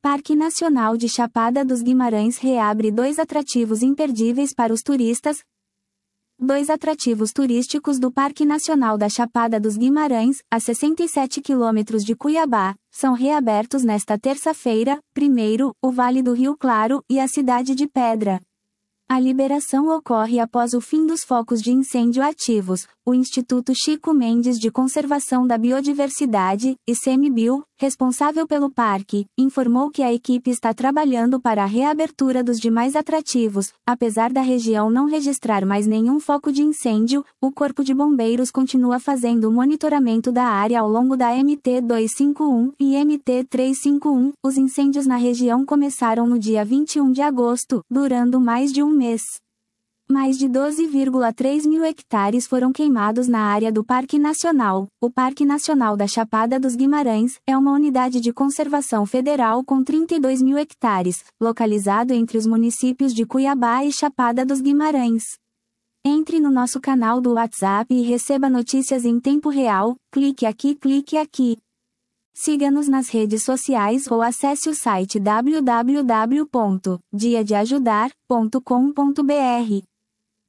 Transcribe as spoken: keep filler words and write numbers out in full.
Parque Nacional de Chapada dos Guimarães reabre dois atrativos imperdíveis para os turistas. Dois atrativos turísticos do Parque Nacional da Chapada dos Guimarães, a sessenta e sete quilômetros de Cuiabá, são reabertos nesta terça-feira. Primeiro, o Vale do Rio Claro e a Cidade de Pedra. A liberação ocorre após o fim dos focos de incêndio ativos. O Instituto Chico Mendes de Conservação da Biodiversidade, ICMBio, responsável pelo parque, informou que a equipe está trabalhando para a reabertura dos demais atrativos. Apesar da região não registrar mais nenhum foco de incêndio, o Corpo de Bombeiros continua fazendo o monitoramento da área ao longo da M T duzentos e cinquenta e um e M T trezentos e cinquenta e um. Os incêndios na região começaram no dia vinte e um de agosto, durando mais de um mês. Mais de doze vírgula três mil hectares foram queimados na área do Parque Nacional. O Parque Nacional da Chapada dos Guimarães é uma unidade de conservação federal com trinta e dois mil hectares, localizado entre os municípios de Cuiabá e Chapada dos Guimarães. Entre no nosso canal do WhatsApp e receba notícias em tempo real. Clique aqui, clique aqui. Siga-nos nas redes sociais ou acesse o site w w w ponto dia de ajudar ponto com ponto b r.